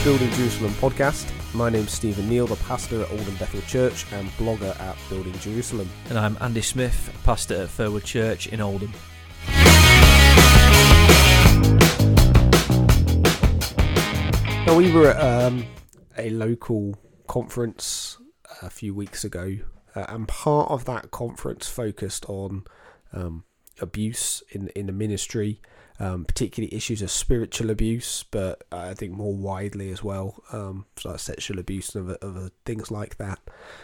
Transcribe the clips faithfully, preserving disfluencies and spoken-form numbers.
the Building Jerusalem podcast. My name's Stephen Neal, the pastor at Oldham Bethel Church and blogger at Building Jerusalem. And I'm Andy Smith, pastor at Furwood Church in Oldham. Now, we were at um, a local conference a few weeks ago, uh, and part of that conference focused on um, abuse in, in the ministry. Um, particularly issues of spiritual abuse, but I think more widely as well, um, so like sexual abuse and other, other things like that.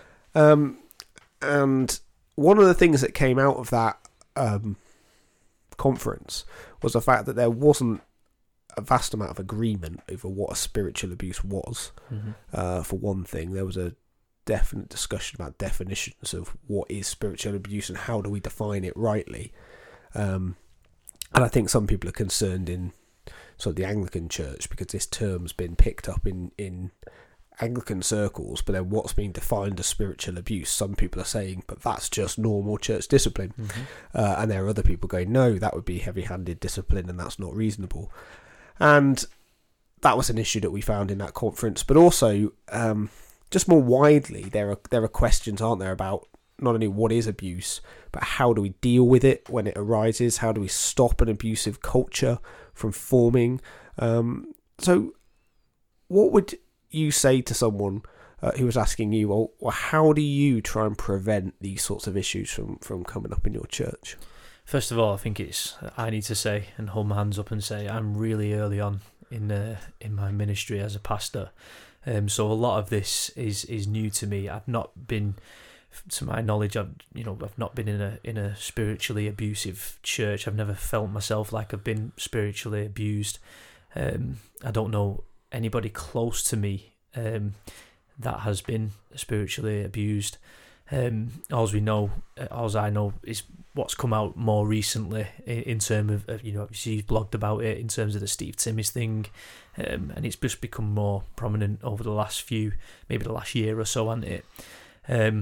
Um, and one of the things that came out of that um, conference was the fact that there wasn't a vast amount of agreement over what a spiritual abuse was. Mm-hmm. Uh, for one thing, there was a definite discussion about definitions of what is spiritual abuse and how do we define it rightly. Um, And I think some people are concerned in sort of the Anglican Church because this term's been picked up in, in Anglican circles, but then what's being defined as spiritual abuse, some people are saying, but that's just normal church discipline. Mm-hmm. Uh, and there are other people going, no, that would be heavy-handed discipline and that's not reasonable. And that was an issue that we found in that conference. But also, um, just more widely, there are there are questions, aren't there, about not only what is abuse, but how do we deal with it when it arises? How do we stop an abusive culture from forming? Um, so what would you say to someone uh, who was asking you, well, well, how do you try and prevent these sorts of issues from, from coming up in your church? First of all, I think it's, I need to say and hold my hands up and say I'm really early on in uh, in my ministry as a pastor. Um, so a lot of this is, is new to me. I've not been... To my knowledge, I've you know I've not been in a in a spiritually abusive church. I've never felt myself like I've been spiritually abused. Um, I don't know anybody close to me um, that has been spiritually abused. Um, all we know, all I know, is what's come out more recently in, in terms of, of you know obviously you've blogged about it in terms of the Steve Timmis thing, um, and it's just become more prominent over the last few, maybe the last year or so, hasn't it? Um,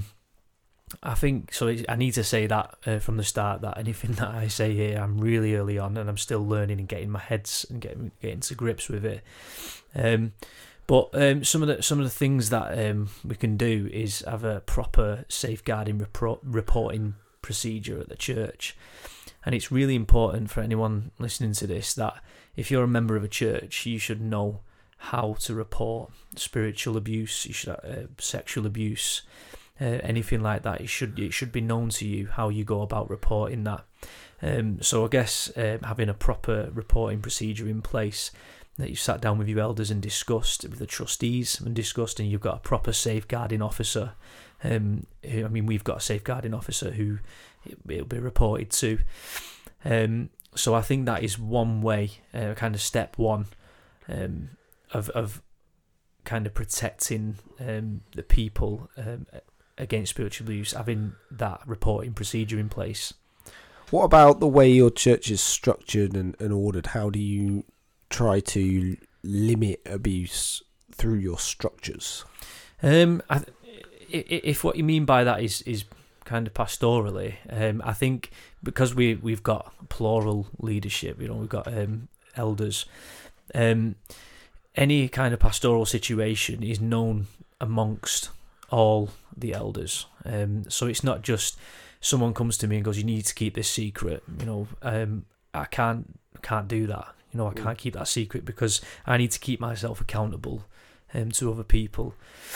I think so. I need to say that uh, from the start that anything that I say here, I'm really early on, and I'm still learning and getting my heads and getting getting to grips with it. Um, but um, some of the some of the things that um, we can do is have a proper safeguarding repro- reporting procedure at the church, and it's really important for anyone listening to this that if you're a member of a church, you should know how to report spiritual abuse, you should uh, sexual abuse. Uh, anything like that, it should it should be known to you how you go about reporting that. Um, so I guess uh, having a proper reporting procedure in place that you sat down with your elders and discussed, with the trustees and discussed, and you've got a proper safeguarding officer. Um, who, I mean, we've got a safeguarding officer who it, it'll be reported to. Um, so I think that is one way, uh, kind of step one um, of of kind of protecting um, the people Um, against spiritual abuse, having that reporting procedure in place. What about the way your church is structured and, and ordered? How do you try to limit abuse through your structures? Um, I, if what you mean by that is is kind of pastorally, um, I think because we we've got plural leadership, you know, we've got um, elders. Um, any kind of pastoral situation is known amongst all the elders, um, so it's not just someone comes to me and goes, you need to keep this secret, you know, um, I can't can't do that, you know, I can't keep that secret because I need to keep myself accountable um, to other people,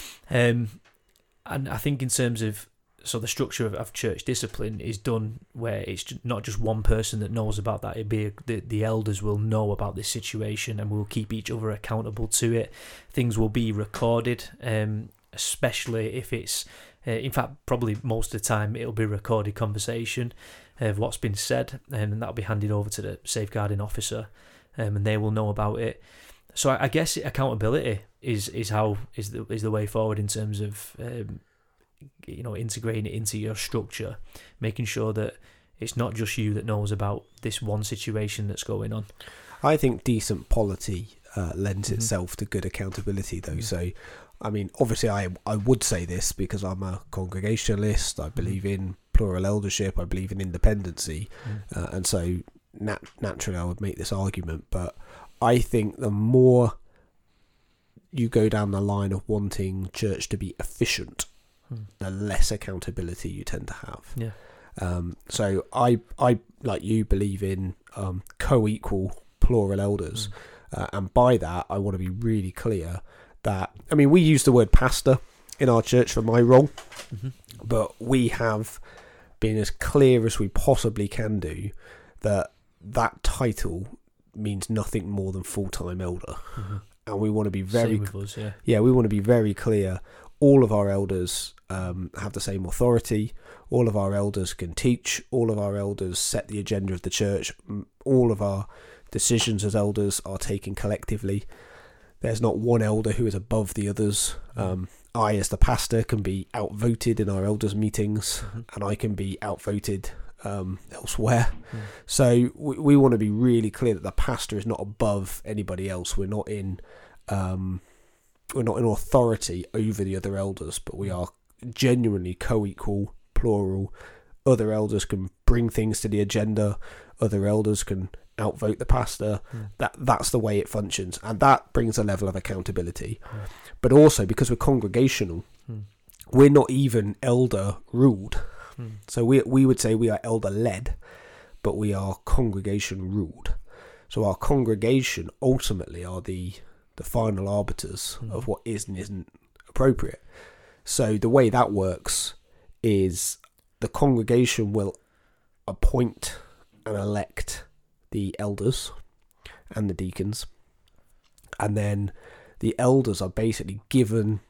um, and I think in terms of, so the structure of, of church discipline is done where it's not just one person that knows about that, it'd be the, the elders will know about this situation and we'll keep each other accountable to it. Things will be recorded, um, especially if it's, uh, in fact, probably most of the time it'll be recorded conversation of what's been said, and that'll be handed over to the safeguarding officer, um, and they will know about it. So I, I guess accountability is is how is the is the way forward in terms of um, you know integrating it into your structure, making sure that it's not just you that knows about this one situation that's going on. I think decent polity uh, lends mm-hmm. itself to good accountability, though. Mm-hmm. So. I mean, obviously, I I would say this because I'm a Congregationalist. I believe in plural eldership. I believe in independency, mm. uh, and so nat- naturally, I would make this argument. But I think the more you go down the line of wanting church to be efficient, hmm. the less accountability you tend to have. Yeah. Um, so I, I like you believe in um, co-equal plural elders, mm. uh, and by that I want to be really clear that, I mean, we use the word pastor in our church for my role, mm-hmm. but we have been as clear as we possibly can do that that title means nothing more than full-time elder, mm-hmm. and we want to be very same with us, yeah. yeah we want to be very clear. All of our elders um, have the same authority. All of our elders can teach. All of our elders set the agenda of the church. All of our decisions as elders are taken collectively. There's not one elder who is above the others. Um, I, as the pastor, can be outvoted in our elders' meetings, mm-hmm. and I can be outvoted um, elsewhere. Mm. So we, we want to be really clear that the pastor is not above anybody else. We're not in... Um, we're not in authority over the other elders, but we are genuinely co-equal, plural. Other elders can bring things to the agenda. Other elders can outvote the pastor. Mm. That that's the way it functions, and that brings a level of accountability. Mm. But also, because we're congregational, mm. we're not even elder ruled. Mm. So we we would say we are elder led, but we are congregation ruled. So our congregation ultimately are the the final arbiters mm. of what is and isn't appropriate. So the way that works is the congregation will appoint and elect the elders and the deacons, and then the elders are basically given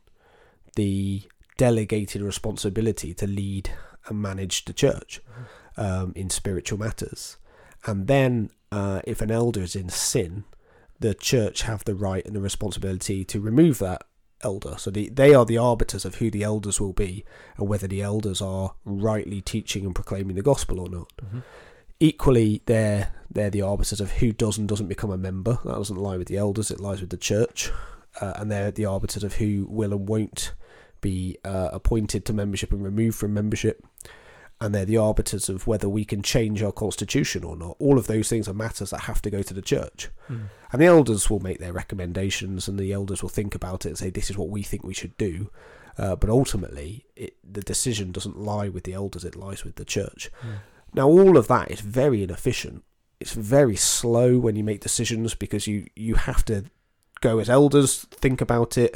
the delegated responsibility to lead and manage the church mm. um, in spiritual matters. And then uh, if an elder is in sin, the church have the right and the responsibility to remove that elder. So the, they are the arbiters of who the elders will be and whether the elders are rightly teaching and proclaiming the gospel or not. Mm-hmm. Equally, they're, they're the arbiters of who does and doesn't become a member. That doesn't lie with the elders, it lies with the church. Uh, and they're the arbiters of who will and won't be uh, appointed to membership and removed from membership. And they're the arbiters of whether we can change our constitution or not. All of those things are matters that have to go to the church. Mm. And the elders will make their recommendations, and the elders will think about it and say, this is what we think we should do. Uh, but ultimately, it, the decision doesn't lie with the elders, it lies with the church. Mm. Now, all of that is very inefficient. It's very slow when you make decisions, because you, you have to go as elders, think about it,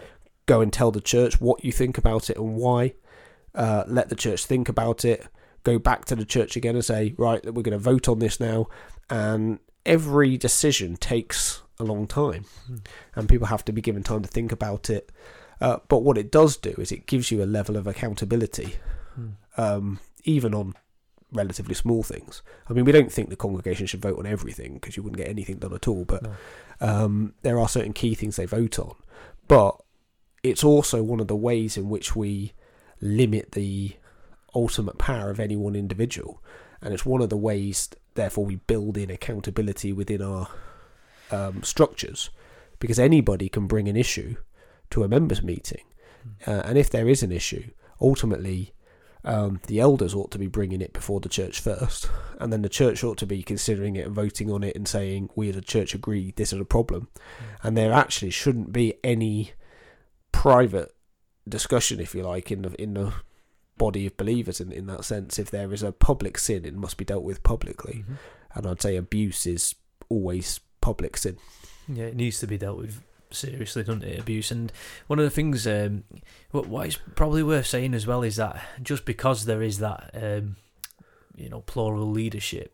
go and tell the church what you think about it and why. Uh, let the church think about it, go back to the church again and say, right, we're going to vote on this now. And every decision takes a long time, mm. and people have to be given time to think about it. Uh, but what it does do is it gives you a level of accountability, mm. um, even on relatively small things. I mean, we don't think the congregation should vote on everything, because you wouldn't get anything done at all, but no. um, there are certain key things they vote on. But it's also one of the ways in which we limit the ultimate power of any one individual, and it's one of the ways, therefore, we build in accountability within our um, structures, because anybody can bring an issue to a members' meeting, uh, and if there is an issue, ultimately um, the elders ought to be bringing it before the church first, and then the church ought to be considering it and voting on it and saying, we as a church agree this is a problem. Mm. And there actually shouldn't be any private discussion, if you like, in the in the body of believers in, in that sense. If there is a public sin, it must be dealt with publicly. Mm-hmm. And I'd say abuse is always public sin. Yeah, it needs to be dealt with seriously, doesn't it, abuse? And one of the things um, what, what is probably worth saying as well is that just because there is that um, you know, plural leadership,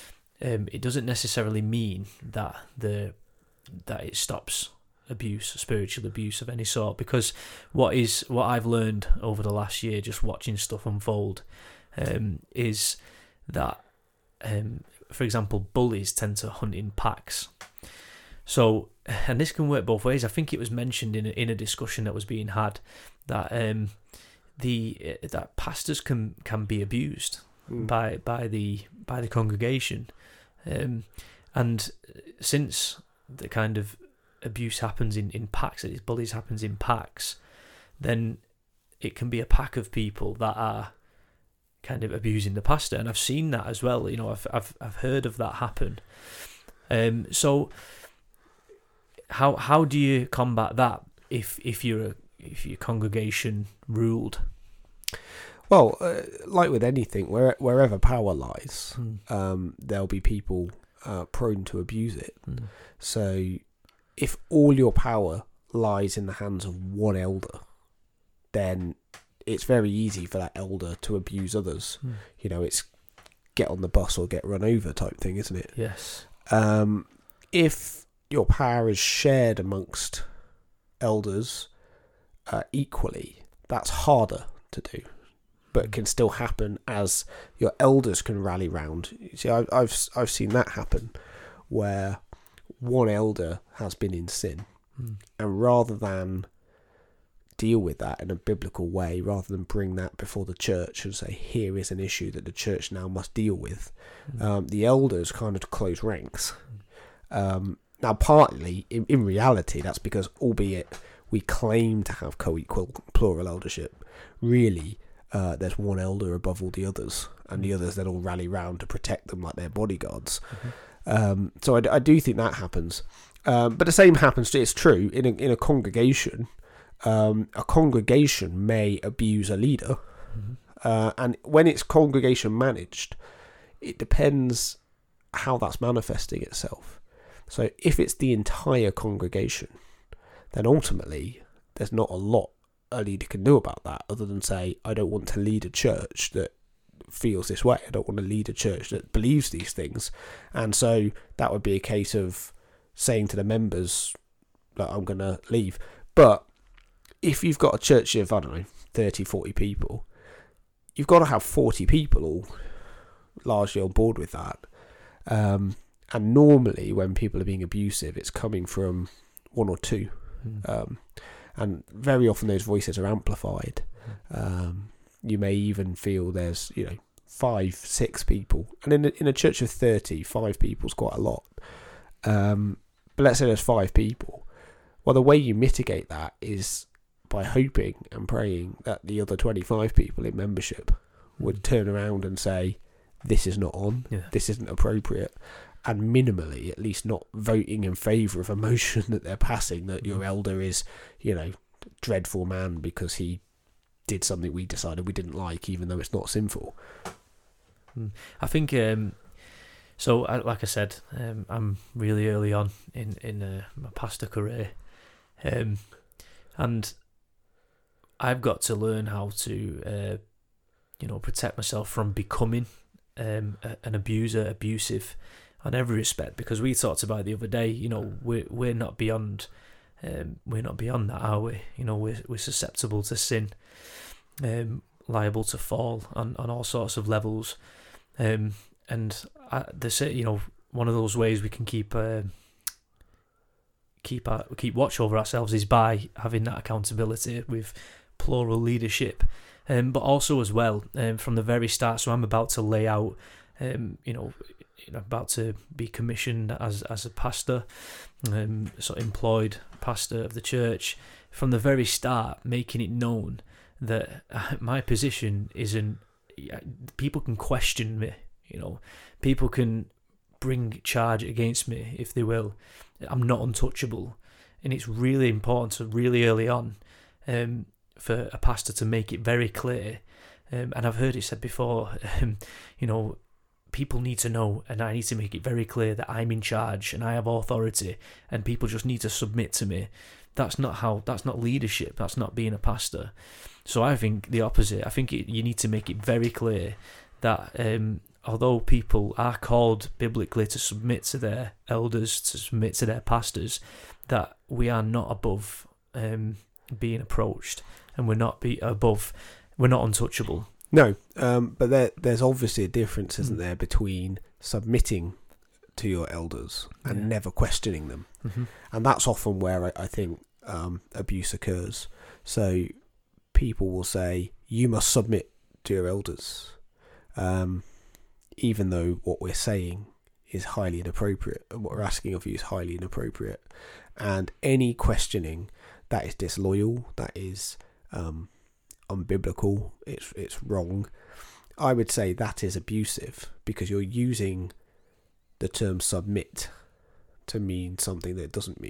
um, it doesn't necessarily mean that the that it stops abuse, spiritual abuse of any sort, because what is what I've learned over the last year, just watching stuff unfold, um, is that, um, for example, bullies tend to hunt in packs. So, and this can work both ways. I think it was mentioned in a, in a discussion that was being had that um, the uh, that pastors can can be abused mm. by by the by the congregation, um, and since the kind of abuse happens in, in packs, that these bullies happens in packs, then it can be a pack of people that are kind of abusing the pastor, and I've seen that as well. You know, I've I've I've heard of that happen. Um, so how how do you combat that if if you're a, if your congregation ruled? Well, uh, like with anything, where, wherever power lies, Mm. um, there'll be people uh, prone to abuse it. Mm. So if all your power lies in the hands of one elder, then it's very easy for that elder to abuse others. Mm. You know, it's get on the bus or get run over type thing, isn't it? Yes. Um, if your power is shared amongst elders uh, equally, that's harder to do, but can still happen as your elders can rally round. You see, I've I've I've seen that happen, where one elder has been in sin, Mm. and rather than deal with that in a biblical way, rather than bring that before the church and say, here is an issue that the church now must deal with, Mm. um, the elders kind of close ranks. Um, now, partly, in, in reality, that's because, albeit we claim to have co-equal plural eldership, really, uh, there's one elder above all the others, and the others then all rally round to protect them like they're bodyguards. Mhm. Um, so I, I do think that happens. Um, but the same happens, it's true, in a, in a congregation. Um, a congregation may abuse a leader, Mhm. uh, and when it's congregation managed, it depends how that's manifesting itself. So if it's the entire congregation, then ultimately there's not a lot a leader can do about that, other than say, I don't want to lead a church that feels this way. I don't want to lead a church that believes these things. And so that would be a case of saying to the members that I'm going to leave. But if you've got a church of, I don't know, thirty, forty people, you've got to have forty people all largely on board with that. Um, and normally when people are being abusive, it's coming from one or two. Mm. Um, and very often those voices are amplified. Um, you may even feel there's, you know, five, six people. And in a, in a church of thirty, five people's quite a lot. Um, but let's say there's five people. Well, the way you mitigate that is by hoping and praying that the other twenty-five people in membership would turn around and say, this is not on, Yeah. this isn't appropriate, and minimally at least not voting in favour of a motion that they're passing that your elder is, you know, dreadful man because he did something we decided we didn't like, even though it's not sinful. I think um, so. I, like I said, um, I'm really early on in in uh, my pastor career, um, and I've got to learn how to, uh, you know, protect myself from becoming um, a, an abuser, abusive, on every respect. Because we talked about it the other day. You know, we're we're not beyond, um, we're not beyond that, are we? You know, we're we're susceptible to sin, um, liable to fall on, on all sorts of levels. Um, and I, this, you know, one of those ways we can keep uh, keep our, keep watch over ourselves is by having that accountability with plural leadership, um, but also as well um, from the very start. So I'm about to lay out, um, you know, you know, about to be commissioned as as a pastor, um, sort of employed pastor of the church. From the very start, making it known that my position isn't. People can question me, you know. People can bring charge against me if they will. I'm not untouchable, and it's really important to really early on um, for a pastor to make it very clear. Um, and I've heard it said before, um, you know, people need to know, and I need to make it very clear that I'm in charge and I have authority, and people just need to submit to me. That's not how. That's not leadership. That's not being a pastor. So I think the opposite. I think it, you need to make it very clear that um, although people are called biblically to submit to their elders, to submit to their pastors, that we are not above um, being approached, and we're not be above. We're not untouchable. No, um, but there, there's obviously a difference, isn't Mm. there, between submitting to your elders and Yeah. never questioning them. Mm-hmm. And that's often where I, I think um, abuse occurs. So people will say, you must submit to your elders, um, even though what we're saying is highly inappropriate and what we're asking of you is highly inappropriate. And any questioning that is disloyal, that is um, unbiblical, it's it's wrong, I would say that is abusive, because you're using the term submit to mean something that it doesn't mean.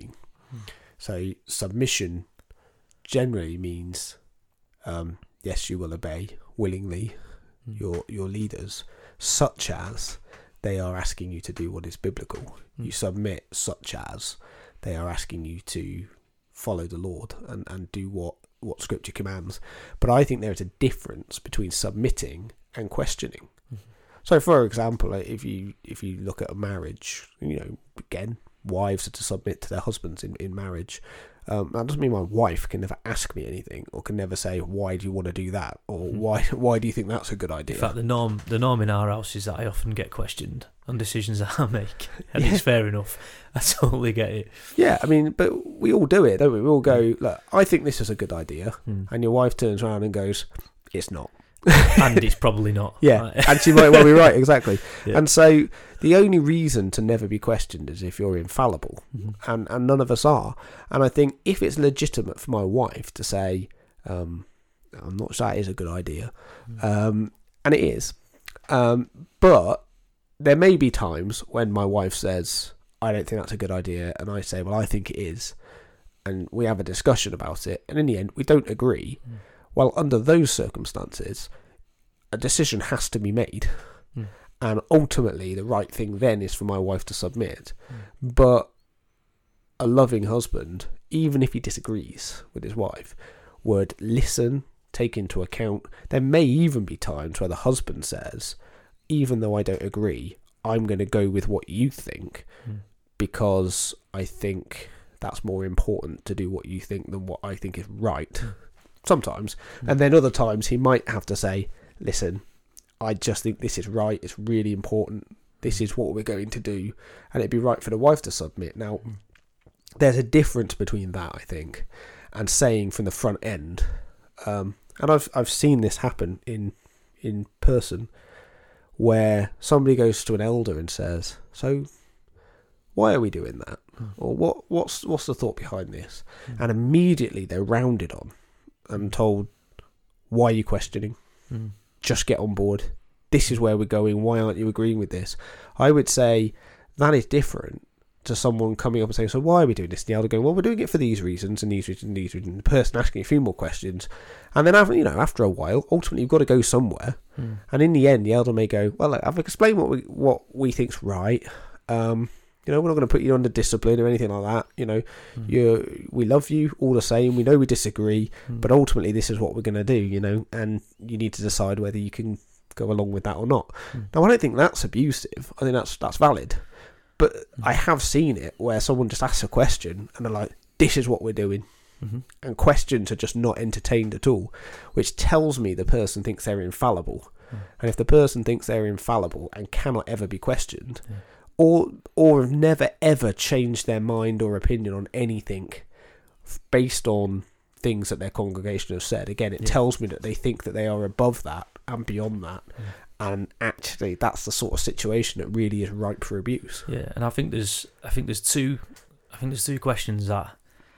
Mm. So submission generally means, um, yes, you will obey willingly mm. your your leaders, such as they are asking you to do what is biblical. Mm. You submit such as they are asking you to follow the Lord and, and do what, what Scripture commands. But I think there is a difference between submitting and questioning. Mm-hmm. So, for example, if you if you look at a marriage, you know, again, wives are to submit to their husbands in, in marriage. Um, that doesn't mean my wife can never ask me anything, or can never say, why do you want to do that, or mm. why why do you think that's a good idea? In fact, the norm the norm in our house is that I often get questioned on decisions that I make, and yeah. it's fair enough. I totally get it. Yeah, I mean, but we all do it, don't we? We all go, look, I think this is a good idea, mm. and your wife turns around and goes, it's not. And it's probably not. Yeah, right. And she might well be right, exactly. Yeah. And so the only reason to never be questioned is if you're infallible, mm-hmm. and, and none of us are. And I think if it's legitimate for my wife to say, um, I'm not sure that is a good idea, mm-hmm. um, and it is, um, but there may be times when my wife says, I don't think that's a good idea, and I say, well, I think it is, and we have a discussion about it, and in the end, we don't agree. Mm. Well, under those circumstances, a decision has to be made. Mm. And ultimately, the right thing then is for my wife to submit. Mm. But a loving husband, even if he disagrees with his wife, would listen, take into account. There may even be times where the husband says, even though I don't agree, I'm going to go with what you think, mm. because I think that's more important to do what you think than what I think is right. Mm. Sometimes. Mm. And then other times he might have to say, listen, I just think this is right. It's really important. This is what we're going to do. And it'd be right for the wife to submit. Now, mm. there's a difference between that, I think, and saying from the front end. Um, and I've I've seen this happen in in person, where somebody goes to an elder and says, so why are we doing that? Mm. Or what what's what's the thought behind this? Mm. And immediately they're rounded on and told, why are you questioning? Mm. Just get on board. This is where we're going. Why aren't you agreeing with this? I would say that is different to someone coming up and saying, so why are we doing this? And the elder going, well, we're doing it for these reasons and these reasons and these reasons. And the person asking a few more questions. And then, after, you know, after a while, ultimately you've got to go somewhere. Mm. And in the end, the elder may go, well, I've explained what we, what we think's right. Um, You know, we're not going to put you under discipline or anything like that. You know, mm. you we love you all the same. We know we disagree, mm. but ultimately this is what we're going to do, you know, and you need to decide whether you can go along with that or not. Mm. Now, I don't think that's abusive. I think that's that's valid. But mm. I have seen it where someone just asks a question and they're like, this is what we're doing. Mm-hmm. And questions are just not entertained at all, which tells me the person thinks they're infallible. Mm. And if the person thinks they're infallible and cannot ever be questioned, yeah. or or have never ever changed their mind or opinion on anything based on things that their congregation has said, again, it yeah. tells me that they think that they are above that and beyond that. Yeah. And actually, that's the sort of situation that really is ripe for abuse. Yeah, and I think there's, I think there's two, I think there's two questions that,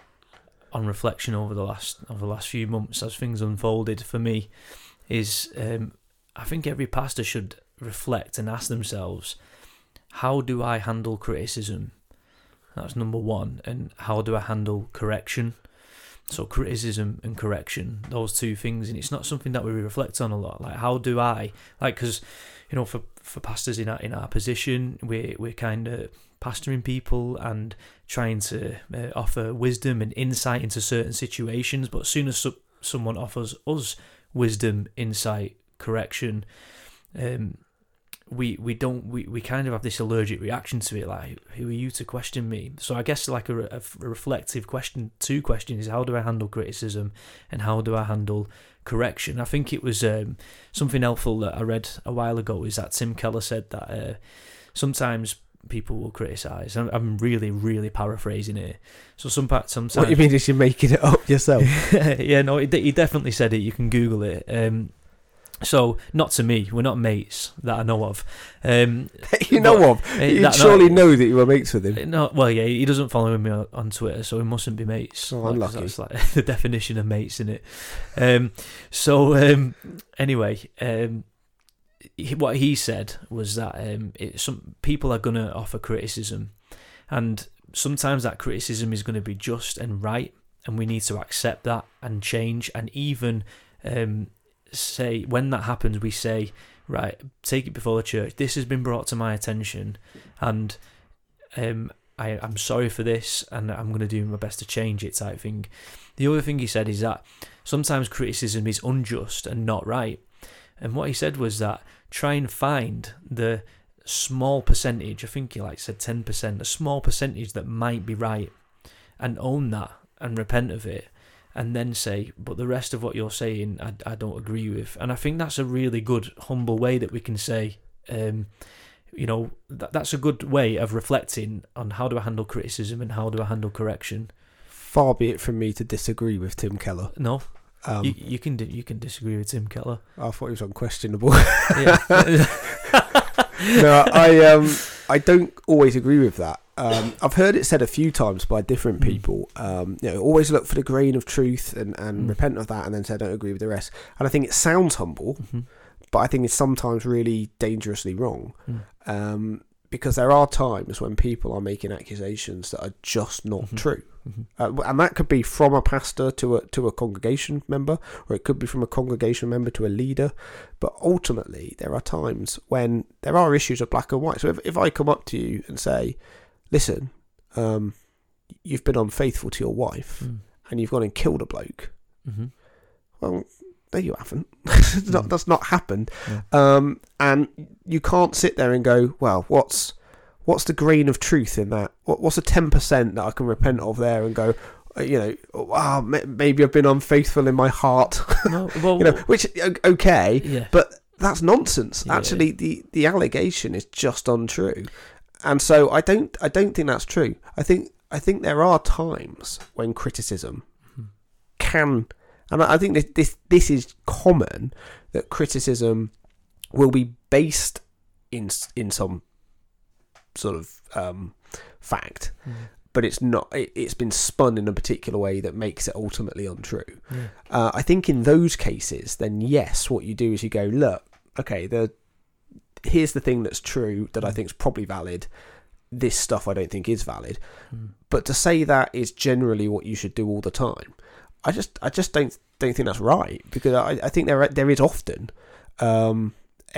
on reflection over the last over the last few months as things unfolded for me, is um, I think every pastor should reflect and ask themselves, how do I handle criticism? That's number one. And how do I handle correction? So criticism and correction, those two things. And it's not something that we reflect on a lot. Like, how do I, like, because, you know, for, for pastors in our, in our position, we're, we're kind of pastoring people and trying to uh, offer wisdom and insight into certain situations. But as soon as so, someone offers us wisdom, insight, correction, um, we we don't we, we kind of have this allergic reaction to it, like, who are you to question me? So I guess like a, a, a reflective question, two questions, is how do I handle criticism and how do I handle correction? I think it was um, something helpful that I read a while ago is that Tim Keller said that uh, sometimes people will criticise. I'm, I'm really, really paraphrasing it. So some sometimes. What you mean is you're making it up yourself? Yeah, no, he, he definitely said it. You can Google it. Um, So, not to me, we're not mates that I know of. Um, you know but, of? You uh, surely not, know that you were mates with him. No, well, yeah, he doesn't follow me on, on Twitter, so we mustn't be mates. Oh, I'm lucky. That's like the definition of mates, isn't it? Um, so, um, anyway, um, he, what he said was that um, it, some people are going to offer criticism, and sometimes that criticism is going to be just and right, and we need to accept that and change, and even um, say, when that happens, we say, right, take it before the church. This has been brought to my attention, and um, I, I'm sorry for this, and I'm going to do my best to change it, type thing. The other thing he said is that sometimes criticism is unjust and not right. And what he said was that try and find the small percentage, I think he like said ten percent, a small percentage that might be right, and own that and repent of it, and then say, but the rest of what you're saying, I, I don't agree with. And I think that's a really good, humble way that we can say, um, you know, that, that's a good way of reflecting on how do I handle criticism and how do I handle correction. Far be it from me to disagree with Tim Keller. No, um, you, you can you can disagree with Tim Keller. I thought he was unquestionable. Yeah. No, I um I don't always agree with that. Um, I've heard it said a few times by different people. Um, you know, always look for the grain of truth and, and mm. repent of that, and then say I don't agree with the rest. And I think it sounds humble, mm-hmm. but I think it's sometimes really dangerously wrong. Mm. Um, because there are times when people are making accusations that are just not mm-hmm. true. Mm-hmm. Uh, and that could be from a pastor to a to a congregation member, or it could be from a congregation member to a leader. But ultimately, there are times when there are issues of black and white. So if, if I come up to you and say, listen, um, you've been unfaithful to your wife mm. and you've gone and killed a bloke, mm-hmm. well, no, you haven't. that's, not, mm. that's not happened. Yeah. Um, and you can't sit there and go, well, what's what's the grain of truth in that? What, what's the ten percent that I can repent of there and go, you know, wow, maybe I've been unfaithful in my heart. No, well, you know, which, okay, yeah. but that's nonsense. Yeah. Actually, the, the allegation is just untrue. And so I don't I don't think that's true. I think I think there are times when criticism mm-hmm. can, and I think this, this this is common, that criticism will be based in in some sort of um, fact, mm. but it's not. It, it's been spun in a particular way that makes it ultimately untrue. Yeah. Uh, I think in those cases, then yes, what you do is you go, look, okay, the here's the thing that's true that I think is probably valid. This stuff I don't think is valid. Mm. But to say that is generally what you should do all the time, I just I just don't don't think that's right, because I, I think there there is often um,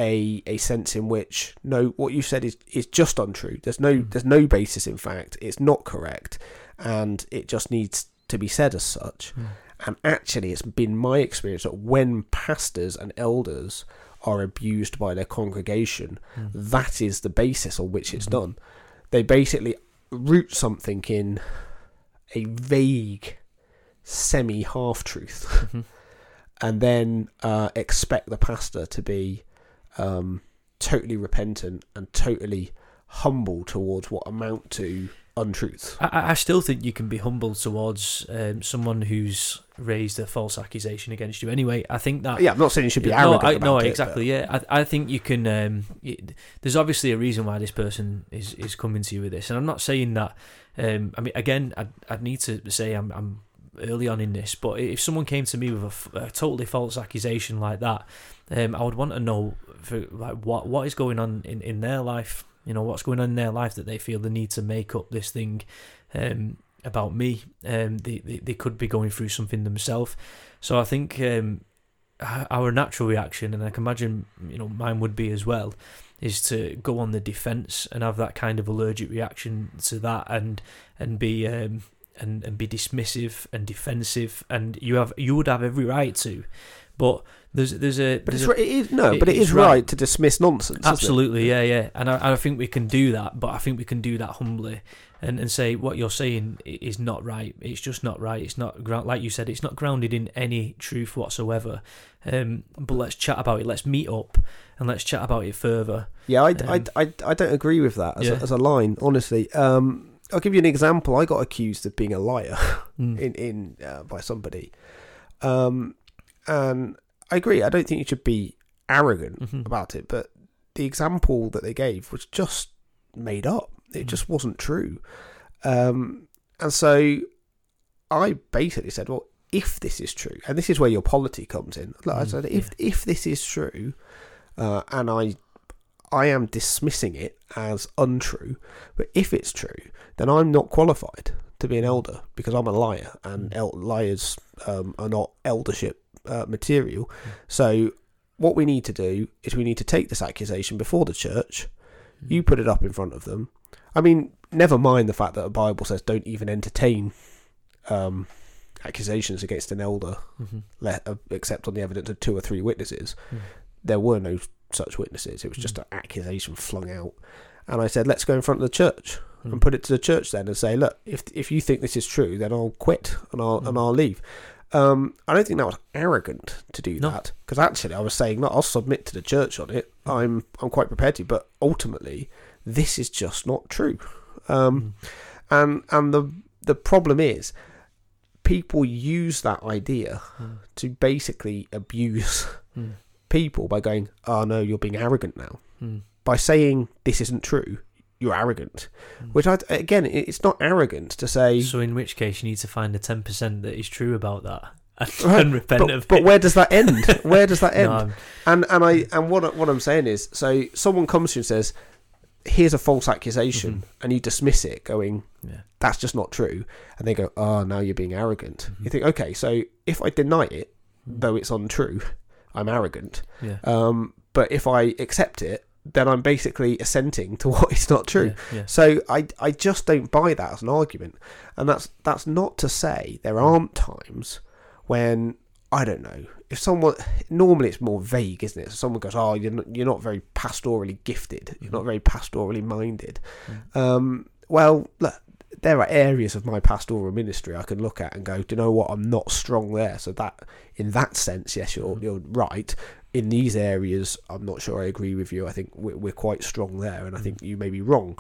a a sense in which no, what you said is, is just untrue. There's no mm. there's no basis in fact. It's not correct, and it just needs to be said as such. Mm. And actually, it's been my experience that when pastors and elders are abused by their congregation, mm. that is the basis on which it's mm-hmm. done. They basically root something in a vague semi-half-truth mm-hmm. and then uh, expect the pastor to be um, totally repentant and totally humble towards what amount to untruths. I, I still think you can be humble towards um, someone who's raised a false accusation against you. Anyway, I think that... Yeah, I'm not saying you should be arrogant no, I, about no, it. No, exactly, but... yeah. I, I think you can... Um, it, there's obviously a reason why this person is, is coming to you with this. And I'm not saying that... Um, I mean, again, I'd, I'd need to say I'm, I'm early on in this, but if someone came to me with a, a totally false accusation like that, um, I would want to know for, like what what is going on in, in their life. You know, what's going on in their life that they feel the need to make up this thing um, about me. Um, they, they they could be going through something themselves. So I think um, our natural reaction, and I can imagine, you know, mine would be as well, is to go on the defence and have that kind of allergic reaction to that, and and be um, and and be dismissive and defensive, and you have you would have every right to, but. There's, there's a, but there's it's a, right, it is, no, it, but it is right. right to dismiss nonsense. Absolutely, yeah, yeah, and I, I think we can do that, but I think we can do that humbly, and, and say what you're saying is not right. It's just not right. It's not, like you said, it's not grounded in any truth whatsoever. Um, but let's chat about it. Let's meet up and let's chat about it further. Yeah, I, um, I, I, I don't agree with that as, yeah. a, as a line, honestly. Um, I'll give you an example. I got accused of being a liar mm. in in uh, by somebody, um, and. I agree. I don't think you should be arrogant mm-hmm. about it, but the example that they gave was just made up. It mm. just wasn't true. Um, and so I basically said, well, if this is true, and this is where your polity comes in. Like mm, I said, if yeah. if this is true, uh, and I I am dismissing it as untrue. But if it's true, then I'm not qualified to be an elder because I'm a liar, and el- liars um, are not eldership uh, material. Mm. So what we need to do is we need to take this accusation before the church. Mm. You put it up in front of them. I mean, never mind the fact that the Bible says don't even entertain um, accusations against an elder, mm-hmm. let, uh, except on the evidence of two or three witnesses. Mm. There were no such witnesses. It was mm. just an accusation flung out. And I said, let's go in front of the church mm. and put it to the church then and say, look, if if you think this is true, then I'll quit and I'll mm. and I'll leave. Um, I don't think that was arrogant to do no. that, because actually I was saying, no, I'll submit to the church on it. I'm I'm quite prepared to, but ultimately this is just not true. Um, mm. And and the the problem is, people use that idea mm. to basically abuse mm. people by going, oh no, you're being arrogant now. Mm. By saying this isn't true, you're arrogant. Mm. Which, I, again, it's not arrogant to say... So in which case you need to find the ten percent that is true about that and, right. and repent but, of but it. But where does that end? Where does that end? no, and and I and what, what I'm saying is, so someone comes to you and says, here's a false accusation, mm-hmm. and you dismiss it going, yeah. that's just not true. And they go, oh, now you're being arrogant. Mm-hmm. You think, okay, so if I deny it, mm-hmm. though it's untrue, I'm arrogant. Yeah. Um, but if I accept it, then I'm basically assenting to what is not true. Yeah, yeah. So I I just don't buy that as an argument. And that's that's not to say there aren't times when, I don't know, if someone, normally it's more vague, isn't it? So someone goes, oh, you're not, you're not very pastorally gifted. You're not very pastorally minded. Mm. Um, well, look, there are areas of my pastoral ministry I can look at and go, do you know what? I'm not strong there. So that, in that sense, yes, you're mm. you're right. In these areas, I'm not sure I agree with you. I think we're, we're quite strong there, and I think you may be wrong.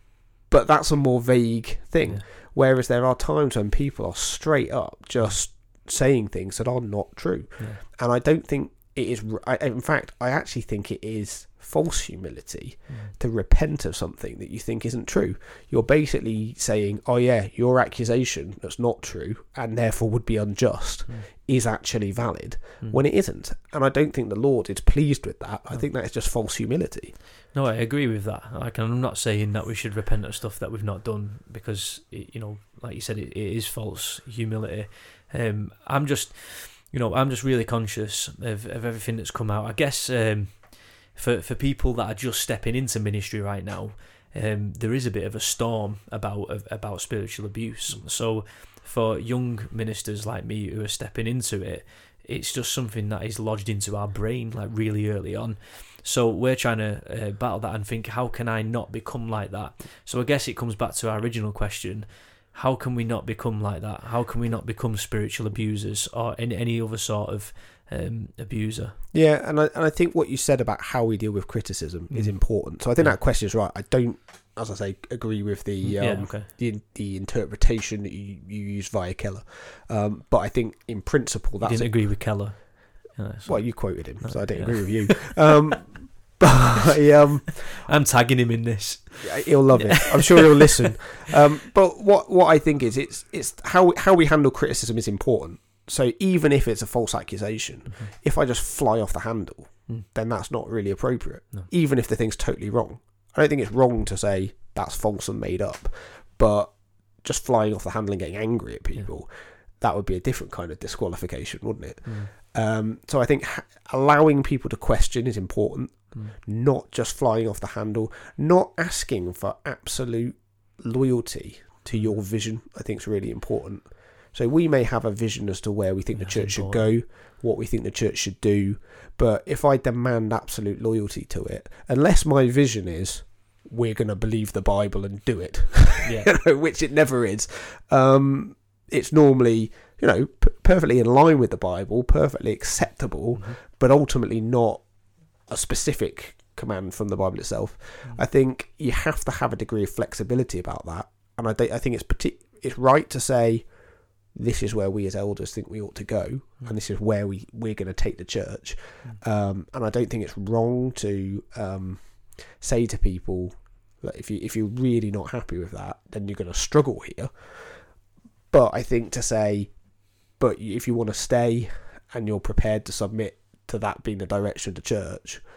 But that's a more vague thing. Yeah. Whereas there are times when people are straight up just saying things that are not true. Yeah. And I don't think it is... I, in fact, I actually think it is false humility mm. to repent of something that you think isn't true. You're basically saying, oh yeah, your accusation that's not true and therefore would be unjust mm. is actually valid mm. when it isn't. And I don't think the Lord is pleased with that. No. I think that is just false humility. No, I agree with that. Like, I'm not saying that we should repent of stuff that we've not done, because, you know, like you said, it, it is false humility. Um, I'm just, you know, I'm just really conscious of, of everything that's come out. I guess um, for for people that are just stepping into ministry right now, um, there is a bit of a storm about about spiritual abuse. So for young ministers like me who are stepping into it, it's just something that is lodged into our brain like really early on. So we're trying to uh, battle that and think, how can I not become like that? So I guess it comes back to our original question. How can we not become like that? How can we not become spiritual abusers or any, any other sort of um, abuser? Yeah, and I, and I think what you said about how we deal with criticism mm. is important. So I think yeah. that question is right. I don't, as I say, agree with the um, yeah, okay. the, the interpretation that you, you use via Keller. Um, but I think in principle that's... You didn't agree with Keller? Yeah, well, you quoted him, so I didn't yeah. agree with you. Um, but I, um, I'm tagging him in this. He'll love yeah. it. I'm sure he'll listen. Um, but what what I think is it's it's how how we handle criticism is important. So even if it's a false accusation, mm-hmm. if I just fly off the handle, mm. then that's not really appropriate. No. Even if the thing's totally wrong, I don't think it's wrong to say that's false and made up. But just flying off the handle and getting angry at people, yeah. that would be a different kind of disqualification, wouldn't it? Mm. Um, so I think ha- allowing people to question is important, mm. not just flying off the handle, not asking for absolute loyalty to your vision. I think is really important. So we may have a vision as to where we think That's the church important. should go, what we think the church should do, but if I demand absolute loyalty to it, unless my vision is we're going to believe the Bible and do it, yeah. you know, which it never is, um, it's normally... you know, p- perfectly in line with the Bible, perfectly acceptable, mm-hmm. but ultimately not a specific command from the Bible itself. Mm-hmm. I think you have to have a degree of flexibility about that, and I, I think it's partic- it's right to say this is where we as elders think we ought to go, mm-hmm. and this is where we we're going to take the church. Mm-hmm. Um, and I don't think it's wrong to um, say to people that if you if you're really not happy with that, then you're going to struggle here. But I think to say, but if you want to stay and you're prepared to submit to that being the direction of the church,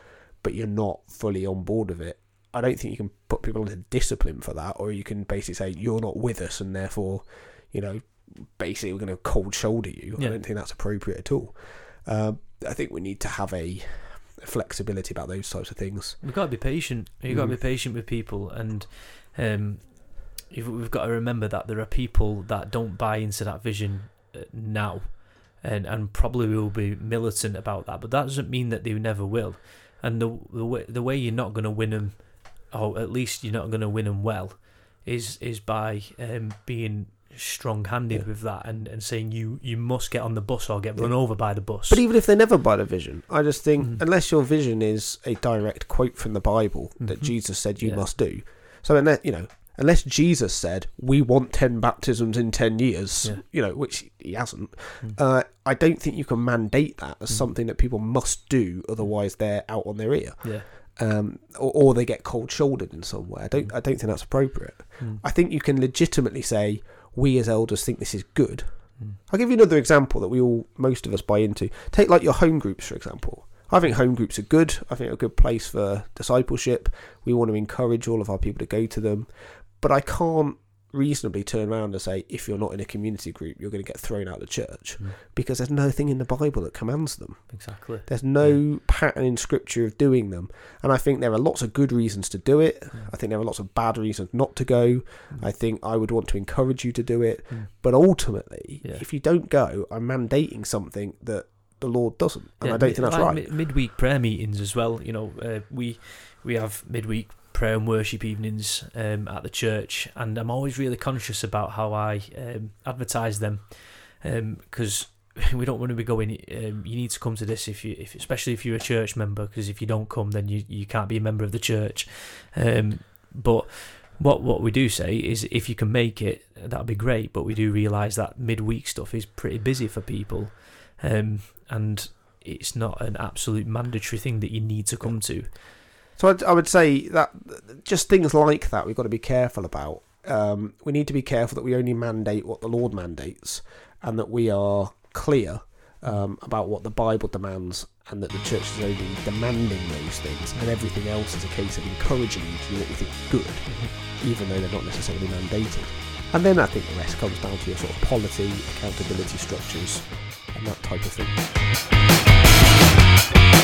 but you're not fully on board with it, I don't think you can put people into discipline for that, or you can basically say you're not with us and therefore, you know, basically we're going to cold shoulder you. Yeah. I don't think that's appropriate at all. Uh, I think we need to have a flexibility about those types of things. We've got to be patient. You've got to be patient with people, and um, we've got to remember that there are people that don't buy into that vision now, and, and probably will be militant about that, but that doesn't mean that they never will. And the the way, the way you're not going to win them, or at least you're not going to win them well, is is by um, being strong-handed yeah. with that and, and saying you, you must get on the bus or get yeah. run over by the bus. But even if they never buy the vision, I just think mm. unless your vision is a direct quote from the Bible mm-hmm. that Jesus said you yeah. must do, so unless, you know, unless Jesus said we want ten baptisms in ten years, yeah. you know, which he hasn't, mm. uh, I don't think you can mandate that as mm. something that people must do, otherwise they're out on their ear. Yeah. Um, or, or they get cold-shouldered in some way. I don't. Mm. I don't think that's appropriate. Mm. I think you can legitimately say, we as elders think this is good. Mm. I'll give you another example that we all, most of us, buy into. Take like your home groups, for example. I think home groups are good. I think they're a good place for discipleship. We want to encourage all of our people to go to them. But I can't reasonably turn around and say, if you're not in a community group, you're going to get thrown out of the church, mm. because there's nothing in the Bible that commands them. Exactly. There's no yeah. pattern in Scripture of doing them. And I think there are lots of good reasons to do it. Mm. I think there are lots of bad reasons not to go. Mm. I think I would want to encourage you to do it. Mm. But ultimately, yeah. if you don't go, I'm mandating something that the Lord doesn't. And yeah, I don't think that's like right. Midweek prayer meetings as well. You know, uh, we we have midweek prayer and worship evenings um, at the church, and I'm always really conscious about how I um, advertise them, because um, we don't want to be going, um, you need to come to this, if you, if especially if you're a church member, because if you don't come, then you, you can't be a member of the church. Um, but what what we do say is, if you can make it, that'd be great. But we do realise that midweek stuff is pretty busy for people, um, and it's not an absolute mandatory thing that you need to come to. So I'd, I would say that just things like that we've got to be careful about. Um, we need to be careful that we only mandate what the Lord mandates, and that we are clear um, about what the Bible demands, and that the church is only demanding those things, and everything else is a case of encouraging you to do what we think is good, mm-hmm. even though they're not necessarily mandated. And then I think the rest comes down to your sort of polity, accountability structures, and that type of thing.